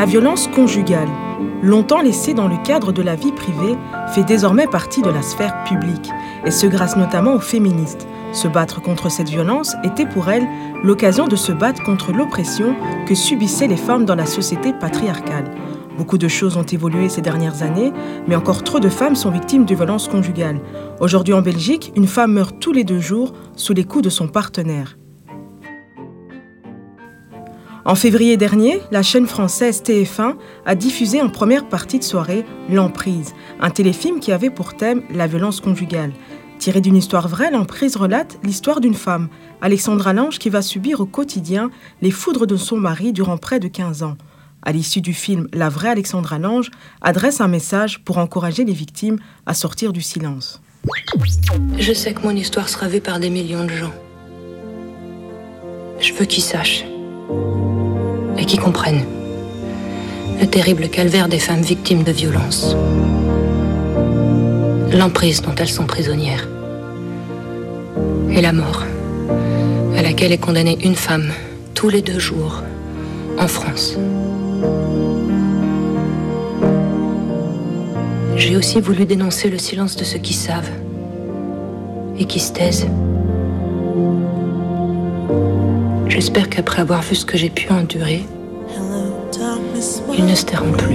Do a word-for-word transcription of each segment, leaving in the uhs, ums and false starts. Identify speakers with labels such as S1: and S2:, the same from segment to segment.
S1: violence conjugale, longtemps laissée dans le cadre de la vie privée, fait désormais partie de la sphère publique, et ce grâce notamment aux féministes. Se battre contre cette violence était pour elles l'occasion de se battre contre l'oppression que subissaient les femmes dans la société patriarcale. Beaucoup de choses ont évolué ces dernières années, mais encore trop de femmes sont victimes de violences conjugales. Aujourd'hui en Belgique, une femme meurt tous les deux jours sous les coups de son partenaire. En février dernier, la chaîne française T F un a diffusé en première partie de soirée L'Emprise, un téléfilm qui avait pour thème la violence conjugale. Tiré d'une histoire vraie, L'Emprise relate l'histoire d'une femme, Alexandra Lange, qui va subir au quotidien les foudres de son mari durant près de quinze ans. À l'issue du film, la vraie Alexandra Lange adresse un message pour encourager les victimes à sortir du silence.
S2: Je sais que mon histoire sera vue par des millions de gens. Je veux qu'ils sachent et qu'ils comprennent le terrible calvaire des femmes victimes de violences, l'emprise dont elles sont prisonnières et la mort à laquelle est condamnée une femme tous les deux jours en France. J'ai aussi voulu dénoncer le silence de ceux qui savent et qui se taisent. J'espère qu'après avoir vu ce que j'ai pu endurer, ils ne se tairont plus.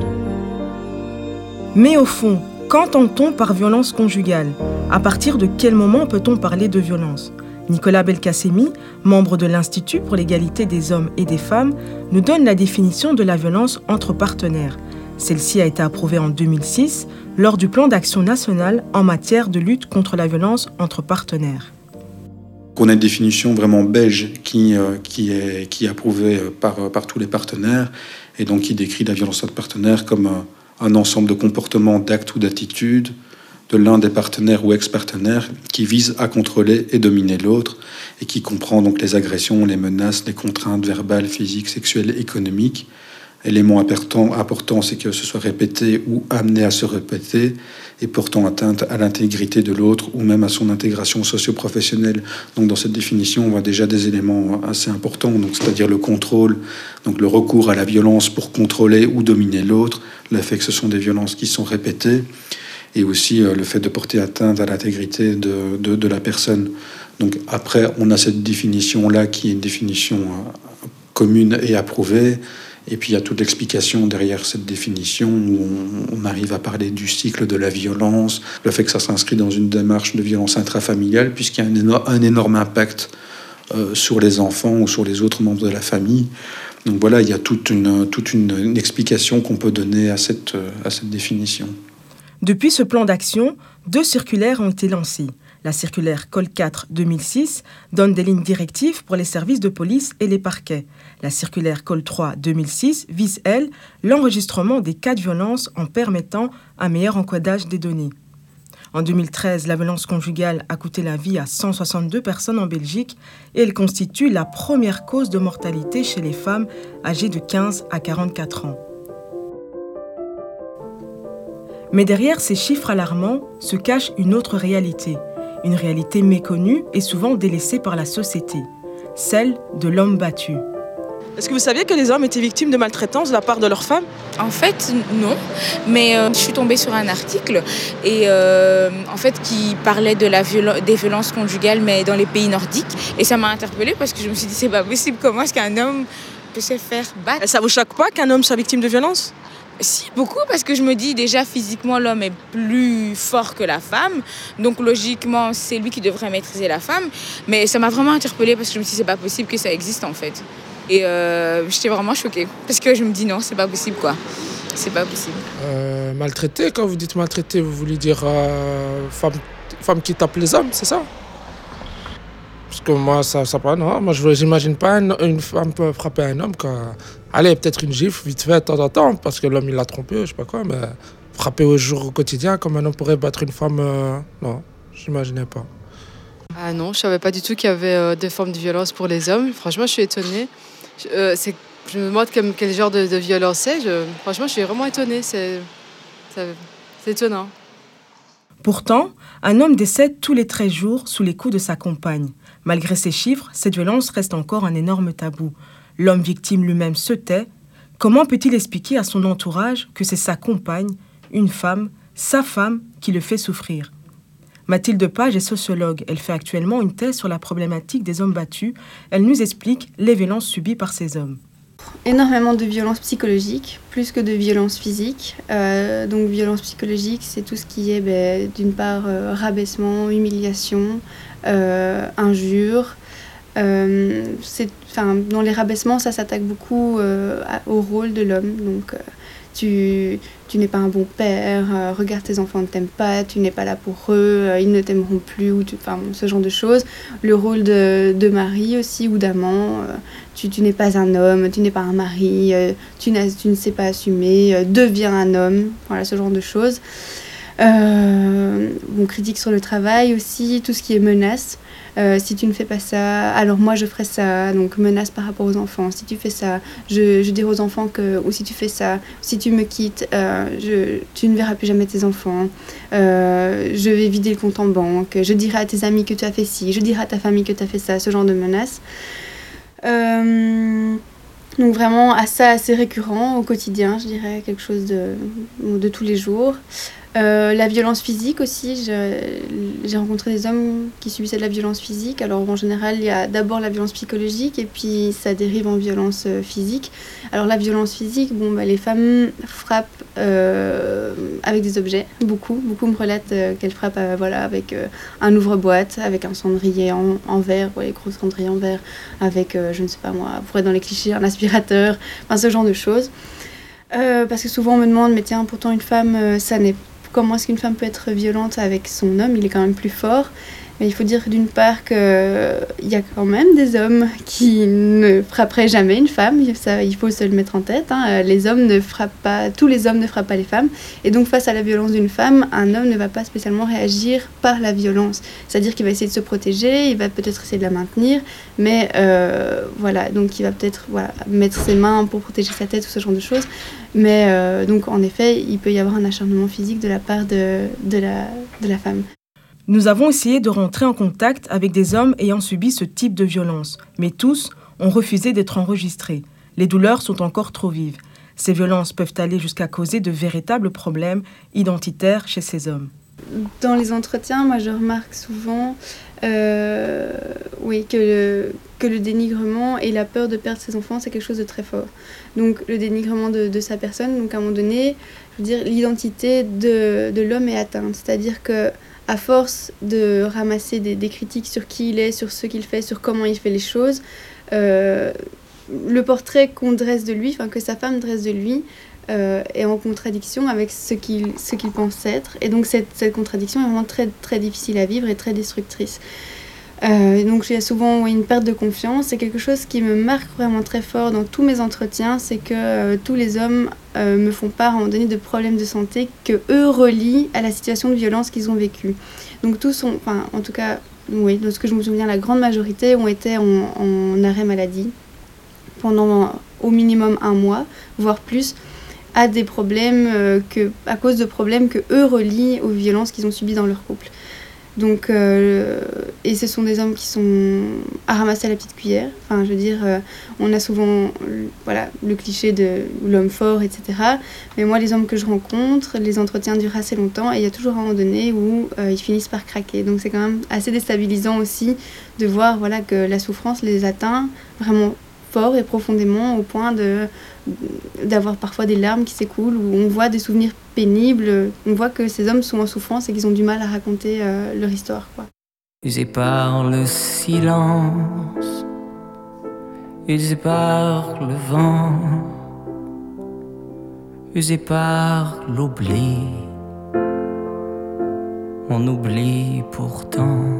S1: Mais au fond, qu'entend-on par violence conjugale ? À partir de quel moment peut-on parler de violence ? Nicolas Belkacemi, membre de l'Institut pour l'égalité des hommes et des femmes, nous donne la définition de la violence entre partenaires. Celle-ci a été approuvée en deux mille six lors du plan d'action national en matière de lutte contre la violence entre partenaires.
S3: On a une définition vraiment belge qui, euh, qui, est, qui est approuvée par, par tous les partenaires et donc qui décrit la violence entre partenaires comme un, un ensemble de comportements, d'actes ou d'attitudes de l'un des partenaires ou ex-partenaires qui vise à contrôler et dominer l'autre et qui comprend donc les agressions, les menaces, les contraintes verbales, physiques, sexuelles, économiques. Élément important, important, c'est que ce soit répété ou amené à se répéter et portant atteinte à l'intégrité de l'autre ou même à son intégration socio-professionnelle. Donc dans cette définition, on voit déjà des éléments assez importants, donc c'est-à-dire le contrôle, donc le recours à la violence pour contrôler ou dominer l'autre, le fait que ce sont des violences qui sont répétées, et aussi euh, le fait de porter atteinte à l'intégrité de, de, de la personne. Donc après, on a cette définition-là qui est une définition euh, commune et approuvée. Et puis il y a toute l'explication derrière cette définition où on, on arrive à parler du cycle de la violence, le fait que ça s'inscrit dans une démarche de violence intrafamiliale, puisqu'il y a un, éno- un énorme impact euh, sur les enfants ou sur les autres membres de la famille. Donc voilà, il y a toute une, toute une, une explication qu'on peut donner à cette, à cette définition.
S1: Depuis ce plan d'action, deux circulaires ont été lancées. La circulaire Col quatre deux mille six donne des lignes directives pour les services de police et les parquets. La circulaire Col trois deux mille six vise, elle, l'enregistrement des cas de violence en permettant un meilleur encodage des données. En deux mille treize, la violence conjugale a coûté la vie à cent soixante-deux personnes en Belgique et elle constitue la première cause de mortalité chez les femmes âgées de quinze à quarante-quatre ans. Mais derrière ces chiffres alarmants se cache une autre réalité, une réalité méconnue et souvent délaissée par la société, celle de l'homme battu. Est-ce que vous saviez que les hommes étaient victimes de maltraitance de la part de leurs femmes ?
S4: En fait, non, mais euh, je suis tombée sur un article et euh, en fait qui parlait de la viol- des violences conjugales, mais dans les pays nordiques, et ça m'a interpellée parce que je me suis dit c'est pas possible, comment est-ce qu'un homme peut se faire battre ?
S1: Et ça vous choque pas qu'un homme soit victime de violence ?
S4: Si, beaucoup, parce que je me dis déjà physiquement l'homme est plus fort que la femme, donc logiquement c'est lui qui devrait maîtriser la femme, mais ça m'a vraiment interpellée parce que je me suis dit c'est pas possible que ça existe en fait. Et euh, j'étais vraiment choquée, parce que je me dis non, c'est pas possible quoi, c'est pas possible.
S5: Euh, maltraité, quand vous dites maltraité, vous voulez dire euh, femme, femme qui tape les hommes, c'est ça ? Parce que moi, ça, ça pas, non, moi je j'imagine pas une, une femme peut frapper un homme quand... Allez, peut-être une gifle, vite fait, de temps en temps, parce que l'homme il l'a trompé, je sais pas quoi, mais frapper au jour, au quotidien, comme un homme pourrait battre une femme, euh, non, j'imaginais pas.
S6: Ah non, je savais pas du tout qu'il y avait euh, des formes de violence pour les hommes. Franchement, je suis étonnée. Je, euh, c'est, je me demande comme, quel genre de, de violence c'est. Je, franchement, je suis vraiment étonnée. C'est, c'est, c'est étonnant.
S1: Pourtant, un homme décède tous les treize jours sous les coups de sa compagne. Malgré ces chiffres, cette violence reste encore un énorme tabou. L'homme victime lui-même se tait. Comment peut-il expliquer à son entourage que c'est sa compagne, une femme, sa femme, qui le fait souffrir ? Mathilde Page est sociologue. Elle fait actuellement une thèse sur la problématique des hommes battus. Elle nous explique les violences subies par ces hommes.
S7: Énormément de violences psychologiques, plus que de violences physiques. Euh, donc violences psychologiques, c'est tout ce qui est ben, d'une part euh, rabaissement, humiliation, euh, injures. Euh, c'est, dans les rabaissements, ça s'attaque beaucoup euh, au rôle de l'homme. Donc, euh, tu, tu n'es pas un bon père, euh, regarde tes enfants ne t'aiment pas, tu n'es pas là pour eux, euh, ils ne t'aimeront plus, ou tu, ce genre de choses. Le rôle de, de mari aussi, ou d'amant, euh, tu, tu n'es pas un homme, tu n'es pas un mari, euh, tu, tu ne sais pas assumer, euh, deviens un homme, voilà, ce genre de choses. Euh, on critique sur le travail aussi, tout ce qui est menace. Euh, si tu ne fais pas ça, alors moi je ferai ça, donc menace par rapport aux enfants. Si tu fais ça, je, je dirai aux enfants que, ou si tu fais ça, si tu me quittes, euh, je, tu ne verras plus jamais tes enfants. Euh, je vais vider le compte en banque. Je dirai à tes amis que tu as fait ci, je dirai à ta famille que tu as fait ça, ce genre de menaces. Euh, donc vraiment, à ça assez récurrent au quotidien, je dirais, quelque chose de, de tous les jours. Euh, la violence physique aussi, je, j'ai rencontré des hommes qui subissaient de la violence physique. Alors en général, il y a d'abord la violence psychologique et puis ça dérive en violence physique. Alors la violence physique, bon, bah, les femmes frappent euh, avec des objets, beaucoup. Beaucoup me relatent euh, qu'elles frappent euh, voilà, avec euh, un ouvre-boîte, avec un cendrier en, en verre, ouais, les gros cendriers en verre, avec, euh, je ne sais pas moi, pour être dans les clichés, un aspirateur, enfin ce genre de choses. Euh, parce que souvent on me demande, mais tiens, pourtant une femme, euh, ça n'est comment est-ce qu'une femme peut être violente avec son homme, il est quand même plus fort. Mais il faut dire d'une part qu'il y a quand même des hommes qui ne frapperaient jamais une femme, ça, il faut se le mettre en tête. Hein. Les hommes ne frappent pas, tous les hommes ne frappent pas les femmes. Et donc face à la violence d'une femme, un homme ne va pas spécialement réagir par la violence. C'est-à-dire qu'il va essayer de se protéger, il va peut-être essayer de la maintenir, mais euh, voilà, donc il va peut-être voilà, mettre ses mains pour protéger sa tête ou ce genre de choses. Mais euh, donc en effet, il peut y avoir un acharnement physique de la part de, de, la, de la femme.
S1: Nous avons essayé de rentrer en contact avec des hommes ayant subi ce type de violence, mais tous ont refusé d'être enregistrés. Les douleurs sont encore trop vives. Ces violences peuvent aller jusqu'à causer de véritables problèmes identitaires chez ces hommes.
S7: Dans les entretiens, moi je remarque souvent euh, oui, que, le, que le dénigrement et la peur de perdre ses enfants, c'est quelque chose de très fort. Donc le dénigrement de, de sa personne, donc à un moment donné, je veux dire, l'identité de, de l'homme est atteinte. C'est-à-dire que à force de ramasser des, des critiques sur qui il est, sur ce qu'il fait, sur comment il fait les choses, euh, le portrait qu'on dresse de lui, enfin que sa femme dresse de lui, euh, est en contradiction avec ce qu'il, ce qu'il pense être. Et donc cette, cette contradiction est vraiment très, très difficile à vivre et très destructrice. Euh, donc il y a souvent oui, une perte de confiance. C'est quelque chose qui me marque vraiment très fort dans tous mes entretiens, c'est que euh, tous les hommes euh, me font part à un moment donné de problèmes de santé que eux relient à la situation de violence qu'ils ont vécue. Donc tous sont, enfin en tout cas, oui, de ce que je me souviens, la grande majorité ont été en, en arrêt maladie pendant au minimum un mois, voire plus, à des problèmes euh, que, à cause de problèmes que eux relient aux violences qu'ils ont subies dans leur couple. Donc, euh, et ce sont des hommes qui sont à ramasser à la petite cuillère. Enfin, je veux dire, euh, on a souvent voilà, le cliché de l'homme fort, et cetera. Mais moi, les hommes que je rencontre, les entretiens durent assez longtemps et il y a toujours un moment donné où euh, ils finissent par craquer. Donc, c'est quand même assez déstabilisant aussi de voir voilà, que la souffrance les atteint vraiment fort et profondément au point de, d'avoir parfois des larmes qui s'écoulent, où on voit des souvenirs pénibles, on voit que ces hommes sont en souffrance et qu'ils ont du mal à raconter euh, leur histoire, quoi.
S8: Usés par le silence, usés par le vent, usés par l'oubli, on oublie pourtant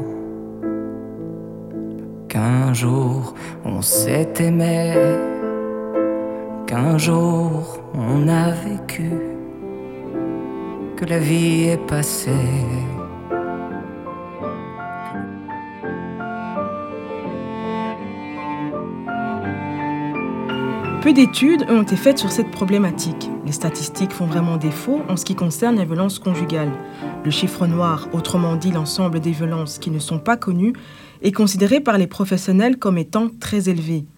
S8: qu'un jour on s'est aimé, qu'un jour on a vécu, que la vie est passée.
S1: Peu d'études ont été faites sur cette problématique. Les statistiques font vraiment défaut en ce qui concerne la violence conjugale. Le chiffre noir, autrement dit l'ensemble des violences qui ne sont pas connues, est considéré par les professionnels comme étant très élevé.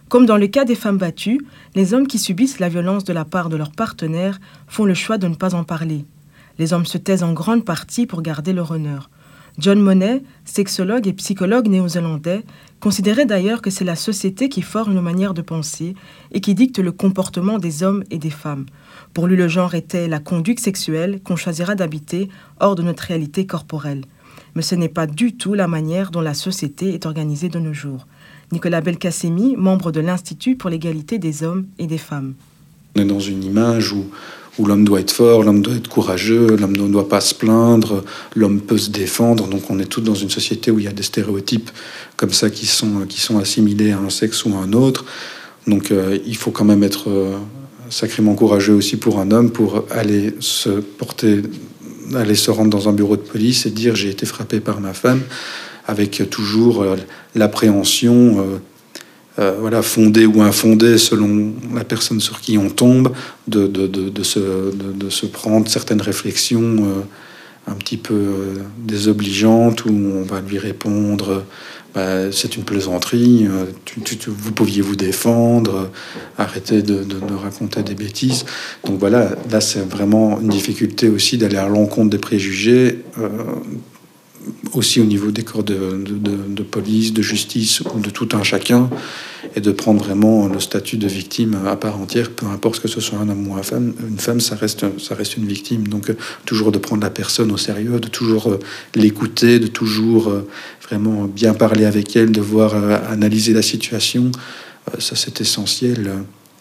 S1: Comme dans le cas des femmes battues, les hommes qui subissent la violence de la part de leur partenaire font le choix de ne pas en parler. Les hommes se taisent en grande partie pour garder leur honneur. John Monnet, sexologue et psychologue néo-zélandais, considérait d'ailleurs que c'est la société qui forme nos manières de penser et qui dicte le comportement des hommes et des femmes. Pour lui, le genre était la conduite sexuelle qu'on choisira d'habiter hors de notre réalité corporelle. Mais ce n'est pas du tout la manière dont la société est organisée de nos jours. Nicolas Belkacemi, membre de l'Institut pour l'égalité des hommes et des femmes.
S3: On est dans une image où où l'homme doit être fort, l'homme doit être courageux, l'homme ne doit pas se plaindre, l'homme peut se défendre. Donc on est tous dans une société où il y a des stéréotypes comme ça qui sont, qui sont assimilés à un sexe ou à un autre. Donc euh, il faut quand même être euh, sacrément courageux aussi pour un homme pour aller se porter, aller se rendre dans un bureau de police et dire j'ai été frappé par ma femme, avec toujours euh, l'appréhension euh, Euh, voilà, fondée ou infondée selon la personne sur qui on tombe, de, de, de, de, se, de, de se prendre certaines réflexions euh, un petit peu euh, désobligeantes où on va lui répondre bah, c'est une plaisanterie, euh, tu, tu, tu, vous pouviez vous défendre, euh, arrêtez de, de, de raconter des bêtises. Donc voilà, là c'est vraiment une difficulté aussi d'aller à l'encontre des préjugés, euh, aussi au niveau des corps de, de, de, de police, de justice ou de tout un chacun, et de prendre vraiment le statut de victime à part entière, peu importe ce que ce soit un homme ou une femme. Une femme, ça reste, ça reste une victime. Donc, euh, toujours de prendre la personne au sérieux, de toujours euh, l'écouter, de toujours euh, vraiment bien parler avec elle, de voir euh, analyser la situation. Euh, ça, c'est essentiel.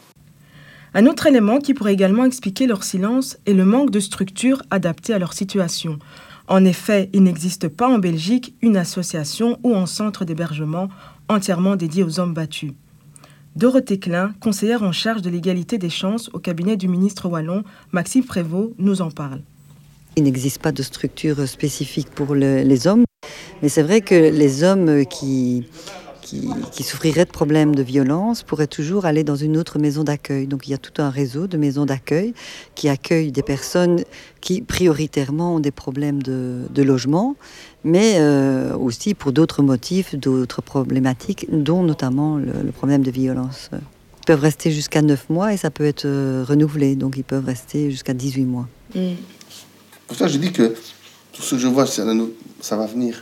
S1: Un autre élément qui pourrait également expliquer leur silence est le manque de structure adaptée à leur situation. En effet, il n'existe pas en Belgique une association ou un centre d'hébergement entièrement dédié aux hommes battus. Dorothée Klein, conseillère en charge de l'égalité des chances au cabinet du ministre wallon, Maxime Prévost, nous en parle.
S9: Il n'existe pas de structure spécifique pour le, les hommes, mais c'est vrai que les hommes qui, qui, qui souffriraient de problèmes de violence pourraient toujours aller dans une autre maison d'accueil. Donc il y a tout un réseau de maisons d'accueil qui accueillent des personnes qui prioritairement ont des problèmes de, de logement, mais euh, aussi pour d'autres motifs, d'autres problématiques, dont notamment le, le problème de violence. Ils peuvent rester jusqu'à neuf mois et ça peut être euh, renouvelé, donc ils peuvent rester jusqu'à dix-huit mois.
S10: Mm. Pour ça, je dis que tout ce que je vois, ça, ça va venir.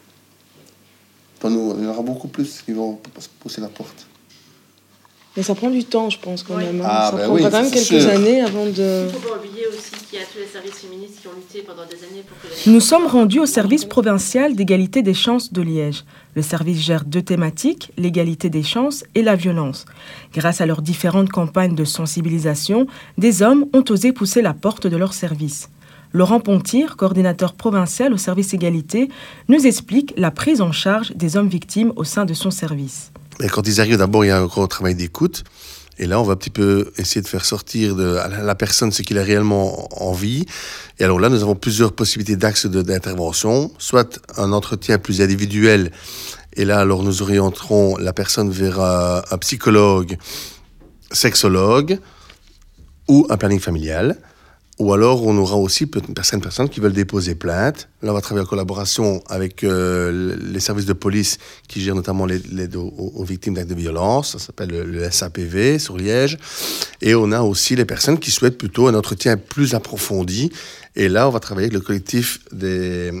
S10: Pour nous, il y en aura beaucoup plus qui vont pousser la porte.
S11: Mais ça prend du temps, je pense, quand oui. même. Hein.
S10: Ah,
S11: ça
S10: ben
S11: prendra
S10: oui,
S11: quand même quelques
S10: sûr.
S11: années avant de...
S12: Il ne faut pas oublier aussi qu'il y a tous les services féministes qui ont lutté pendant des années pour que...
S1: Nous sommes rendus au service provincial d'égalité des chances de Liège. Le service gère deux thématiques, l'égalité des chances et la violence. Grâce à leurs différentes campagnes de sensibilisation, des hommes ont osé pousser la porte de leur service. Laurent Pontir, coordinateur provincial au service égalité, nous explique la prise en charge des hommes victimes au sein de son service.
S13: Et quand ils arrivent, d'abord, il y a un gros travail d'écoute. Et là, on va un petit peu essayer de faire sortir de à la personne ce qu'il a réellement envie. Et alors là, nous avons plusieurs possibilités d'axes de, d'intervention. Soit un entretien plus individuel. Et là, alors, nous orienterons la personne vers un, un psychologue, sexologue ou un planning familial. Ou alors, on aura aussi certaines personnes qui veulent déposer plainte. Là, on va travailler en collaboration avec euh, les services de police qui gèrent notamment l'aide aux, aux victimes d'actes de violence. Ça s'appelle le, le S A P V sur Liège. Et on a aussi les personnes qui souhaitent plutôt un entretien plus approfondi. Et là, on va travailler avec le collectif des,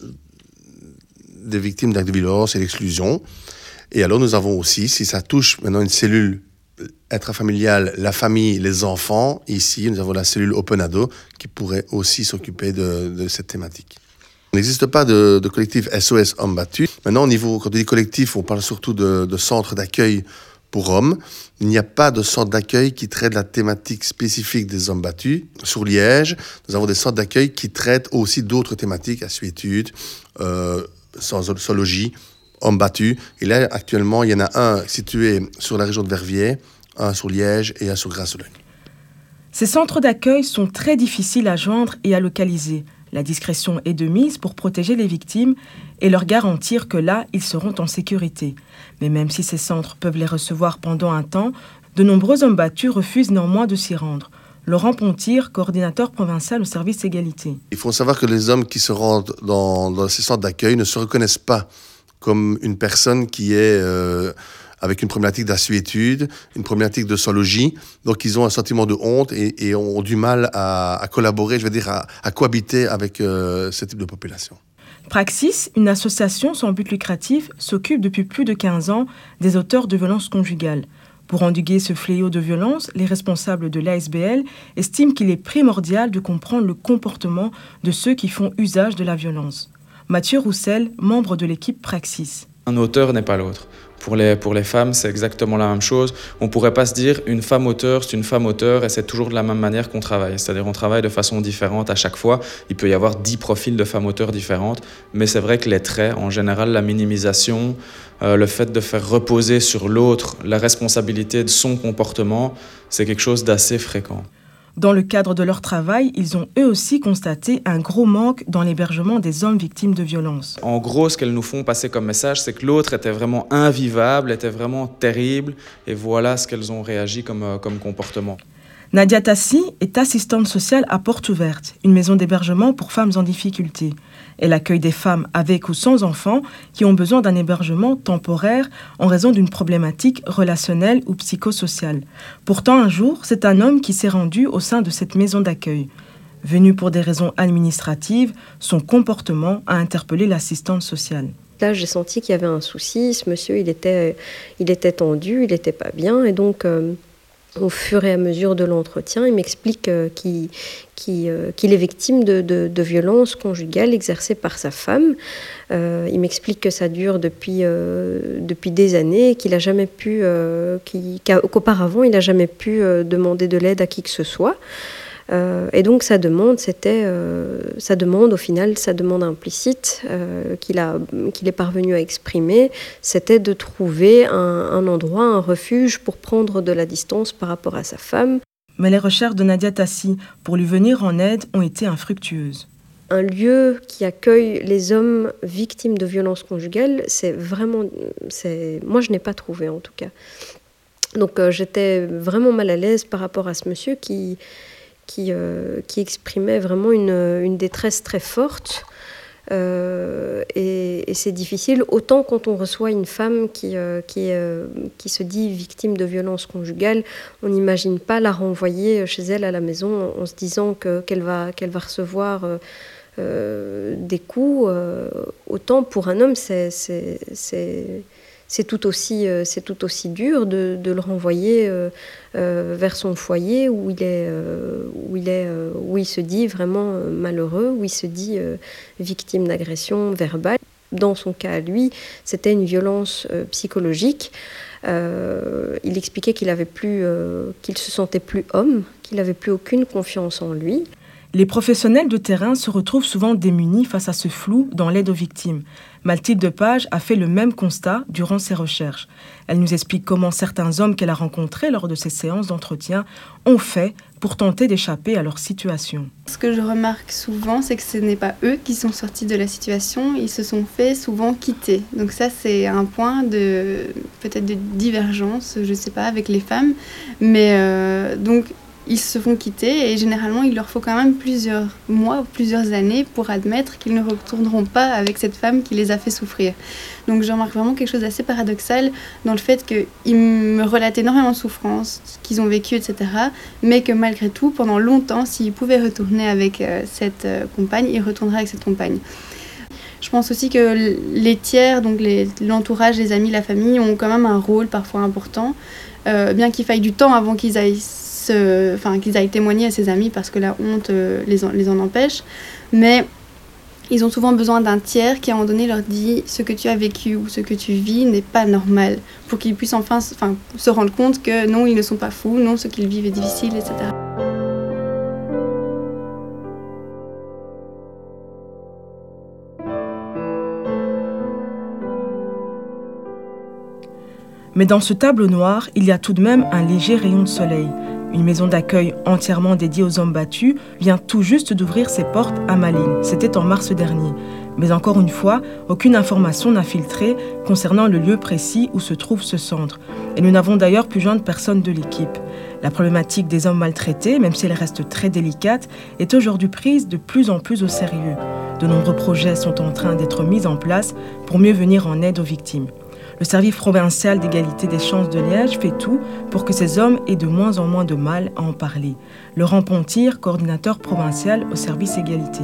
S13: des victimes d'actes de violence et d'exclusion. Et alors, nous avons aussi, si ça touche maintenant une cellule intrafamiliale, la famille, les enfants, ici, nous avons la cellule Open Ado qui pourrait aussi s'occuper de, de cette thématique. Il n'existe pas de, de collectif S O S hommes battus. Maintenant, au niveau, quand on dit collectif, on parle surtout de, de centres d'accueil pour hommes. Il n'y a pas de centre d'accueil qui traite la thématique spécifique des hommes battus. Sur Liège, nous avons des centres d'accueil qui traitent aussi d'autres thématiques, assuétude, euh, sexologie, hommes battus. Et là, actuellement, il y en a un situé sur la région de Verviers, un sur Liège et un sur Grasse-Sologne.
S1: Ces centres d'accueil sont très difficiles à joindre et à localiser. La discrétion est de mise pour protéger les victimes et leur garantir que là, ils seront en sécurité. Mais même si ces centres peuvent les recevoir pendant un temps, de nombreux hommes battus refusent néanmoins de s'y rendre. Laurent Pontir, coordinateur provincial au service égalité.
S13: Il faut savoir que les hommes qui se rendent dans, dans ces centres d'accueil ne se reconnaissent pas comme une personne qui est euh, avec une problématique d'assuétude, une problématique de sans-logis. Donc, ils ont un sentiment de honte et, et ont du mal à, à collaborer, je veux dire, à, à cohabiter avec euh, ce type de population.
S1: Praxis, une association sans but lucratif, s'occupe depuis plus de quinze ans des auteurs de violences conjugales. Pour endiguer ce fléau de violence, les responsables de l'A S B L estiment qu'il est primordial de comprendre le comportement de ceux qui font usage de la violence. Mathieu Roussel, membre de l'équipe Praxis.
S14: Un auteur n'est pas l'autre. Pour les, pour les femmes, c'est exactement la même chose. On ne pourrait pas se dire une femme auteur, c'est une femme auteur et c'est toujours de la même manière qu'on travaille. C'est-à-dire on travaille de façon différente à chaque fois. Il peut y avoir dix profils de femmes auteurs différentes, mais c'est vrai que les traits, en général, la minimisation, euh, le fait de faire reposer sur l'autre la responsabilité de son comportement, c'est quelque chose d'assez fréquent.
S1: Dans le cadre de leur travail, ils ont eux aussi constaté un gros manque dans l'hébergement des hommes victimes de violences.
S14: En gros, ce qu'elles nous font passer comme message, c'est que l'autre était vraiment invivable, était vraiment terrible, et voilà ce qu'elles ont réagi comme, euh, comme comportement.
S1: Nadia Tassi est assistante sociale à Porte Ouverte, une maison d'hébergement pour femmes en difficulté. Elle accueille des femmes avec ou sans enfants qui ont besoin d'un hébergement temporaire en raison d'une problématique relationnelle ou psychosociale. Pourtant, un jour, c'est un homme qui s'est rendu au sein de cette maison d'accueil. Venu pour des raisons administratives, son comportement a interpellé l'assistante sociale.
S15: Là, j'ai senti qu'il y avait un souci. Ce monsieur, il était, il était tendu, il n'était pas bien. Et donc, euh, au fur et à mesure de l'entretien, il m'explique euh, qu'il, qu'il, euh, qu'il est victime de, de, de violences conjugales exercées par sa femme. Euh, il m'explique que ça dure depuis, euh, depuis des années, qu'il a jamais pu, euh, qu'il, qu'auparavant, il n'a jamais pu euh, demander de l'aide à qui que ce soit. Euh, et donc sa demande, c'était euh, sa demande au final, sa demande implicite euh, qu'il a, qu'il est parvenu à exprimer, c'était de trouver un, un endroit, un refuge pour prendre de la distance par rapport à sa femme.
S1: Mais les recherches de Nadia Tassi pour lui venir en aide ont été infructueuses.
S15: Un lieu qui accueille les hommes victimes de violences conjugales, c'est vraiment, c'est, moi je n'ai pas trouvé en tout cas. Donc euh, j'étais vraiment mal à l'aise par rapport à ce monsieur qui Qui, euh, qui exprimait vraiment une, une détresse très forte. Euh, et, et c'est difficile, autant quand on reçoit une femme qui, euh, qui, euh, qui se dit victime de violences conjugales, on n'imagine pas la renvoyer chez elle à la maison en se disant que, qu'elle va, qu'elle va recevoir euh, euh, des coups. Euh, autant pour un homme, c'est... c'est, c'est C'est tout aussi, euh, c'est tout aussi dur de, de le renvoyer euh, euh, vers son foyer où il, est, euh, où, il est, euh, où il se dit vraiment euh, malheureux, où il se dit euh, victime d'agression verbale. Dans son cas à lui, c'était une violence euh, psychologique. Euh, il expliquait qu'il avait plus, euh, qu'il se sentait plus homme, qu'il n'avait plus aucune confiance en lui.
S1: Les professionnels de terrain se retrouvent souvent démunis face à ce flou dans l'aide aux victimes. Mathilde Depage a fait le même constat durant ses recherches. Elle nous explique comment certains hommes qu'elle a rencontrés lors de ces séances d'entretien ont fait pour tenter d'échapper à leur situation.
S7: Ce que je remarque souvent, c'est que ce n'est pas eux qui sont sortis de la situation, ils se sont fait souvent quitter. Donc ça, c'est un point de peut-être de divergence, je ne sais pas, avec les femmes. Mais euh, donc, ils se font quitter et généralement, il leur faut quand même plusieurs mois ou plusieurs années pour admettre qu'ils ne retourneront pas avec cette femme qui les a fait souffrir. Donc je remarque vraiment quelque chose d'assez paradoxal dans le fait qu'ils me relatent énormément de souffrances qu'ils ont vécues, et cetera. Mais que malgré tout, pendant longtemps, s'ils pouvaient retourner avec euh, cette euh, compagne, ils retourneraient avec cette compagne. Je pense aussi que les tiers, donc les, l'entourage, les amis, la famille, ont quand même un rôle parfois important, euh, bien qu'il faille du temps avant qu'ils aillent Enfin, qu'ils aillent témoigner à ses amis parce que la honte euh, les, en, les en empêche. Mais ils ont souvent besoin d'un tiers qui à un moment donné leur dit ce que tu as vécu ou ce que tu vis n'est pas normal, pour qu'ils puissent enfin, enfin se rendre compte que non, ils ne sont pas fous, non, ce qu'ils vivent est difficile, et cetera.
S1: Mais dans ce tableau noir, il y a tout de même un léger rayon de soleil. Une maison d'accueil entièrement dédiée aux hommes battus vient tout juste d'ouvrir ses portes à Malines. C'était en mars dernier. Mais encore une fois, aucune information n'a filtré concernant le lieu précis où se trouve ce centre. Et nous n'avons d'ailleurs pu joindre personne de l'équipe. La problématique des hommes maltraités, même si elle reste très délicate, est aujourd'hui prise de plus en plus au sérieux. De nombreux projets sont en train d'être mis en place pour mieux venir en aide aux victimes. Le service provincial d'égalité des chances de Liège fait tout pour que ces hommes aient de moins en moins de mal à en parler. Laurent Pontir, coordinateur provincial au service égalité.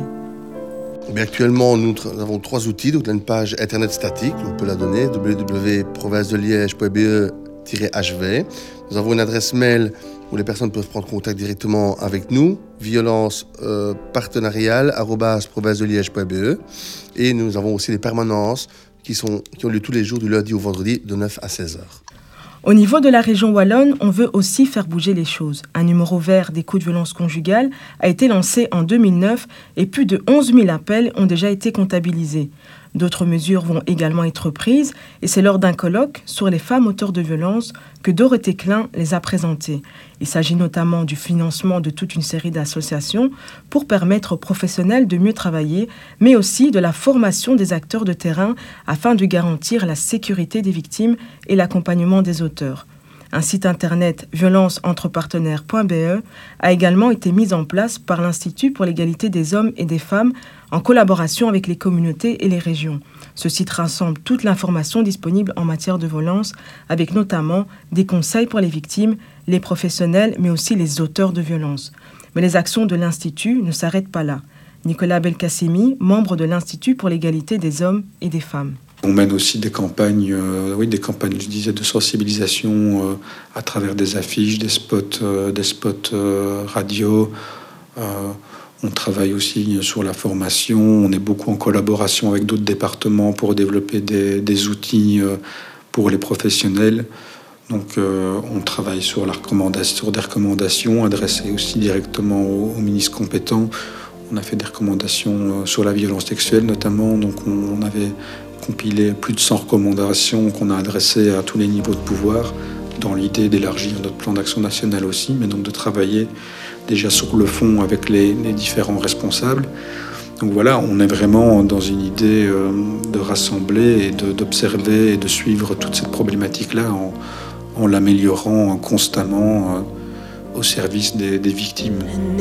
S13: Mais actuellement, nous avons trois outils. Donc, on a une page internet statique, on peut la donner, w w w point province de liège point b e tiret h v. Nous avons une adresse mail où les personnes peuvent prendre contact directement avec nous, violence euh, partenariale arobase province de liège point b e. Et nous avons aussi des permanences qui, sont, qui ont lieu tous les jours du lundi au vendredi de neuf à seize heures.
S1: Au niveau de la région wallonne, on veut aussi faire bouger les choses. Un numéro vert des coups de violence conjugale a été lancé en deux mille neuf et plus de onze mille appels ont déjà été comptabilisés. D'autres mesures vont également être prises et c'est lors d'un colloque sur les femmes auteurs de violences que Dorothée Klein les a présentées. Il s'agit notamment du financement de toute une série d'associations pour permettre aux professionnels de mieux travailler, mais aussi de la formation des acteurs de terrain afin de garantir la sécurité des victimes et l'accompagnement des auteurs. Un site internet violence entre partenaires point b e a également été mis en place par l'Institut pour l'égalité des hommes et des femmes en collaboration avec les communautés et les régions. Ce site rassemble toute l'information disponible en matière de violence, avec notamment des conseils pour les victimes, les professionnels, mais aussi les auteurs de violences. Mais les actions de l'Institut ne s'arrêtent pas là. Nicolas Belkacemi, membre de l'Institut pour l'égalité des hommes et des femmes.
S3: On mène aussi des campagnes, euh, oui, des campagnes, je disais, de sensibilisation euh, à travers des affiches, des spots, euh, des spots euh, radio. Euh, on travaille aussi sur la formation. On est beaucoup en collaboration avec d'autres départements pour développer des, des outils euh, pour les professionnels. Donc, euh, on travaille sur, la recommandation, sur des recommandations adressées aussi directement aux, aux ministres compétents. On a fait des recommandations euh, sur la violence sexuelle notamment. Donc, on, on avait compilé plus de cent recommandations qu'on a adressées à tous les niveaux de pouvoir dans l'idée d'élargir notre plan d'action national aussi, mais donc de travailler déjà sur le fond avec les, les différents responsables. Donc voilà, on est vraiment dans une idée euh, de rassembler et de, d'observer et de suivre toute cette problématique-là en, en l'améliorant constamment euh, au service des, des victimes.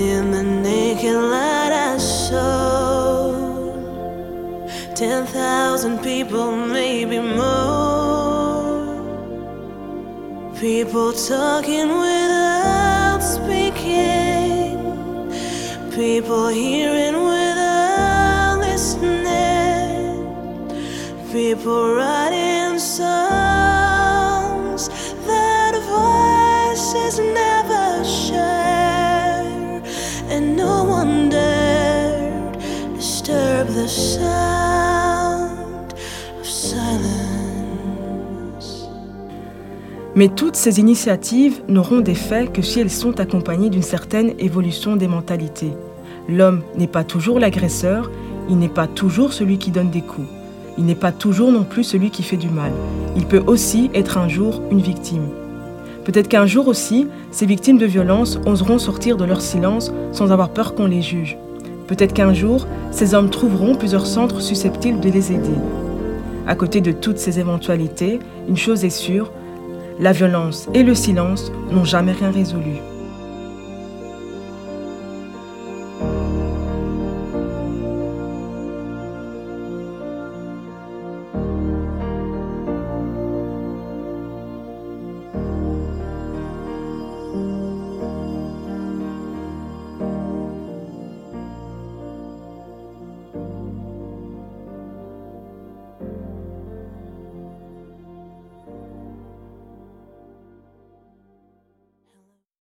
S16: Ten thousand people, maybe more. People talking without speaking. People hearing without listening. People writing songs that voices never share. And no one dared disturb the sound.
S1: Mais toutes ces initiatives n'auront d'effet que si elles sont accompagnées d'une certaine évolution des mentalités. L'homme n'est pas toujours l'agresseur, il n'est pas toujours celui qui donne des coups. Il n'est pas toujours non plus celui qui fait du mal. Il peut aussi être un jour une victime. Peut-être qu'un jour aussi, ces victimes de violences oseront sortir de leur silence sans avoir peur qu'on les juge. Peut-être qu'un jour, ces hommes trouveront plusieurs centres susceptibles de les aider. À côté de toutes ces éventualités, une chose est sûre, la violence et le silence n'ont jamais rien résolu.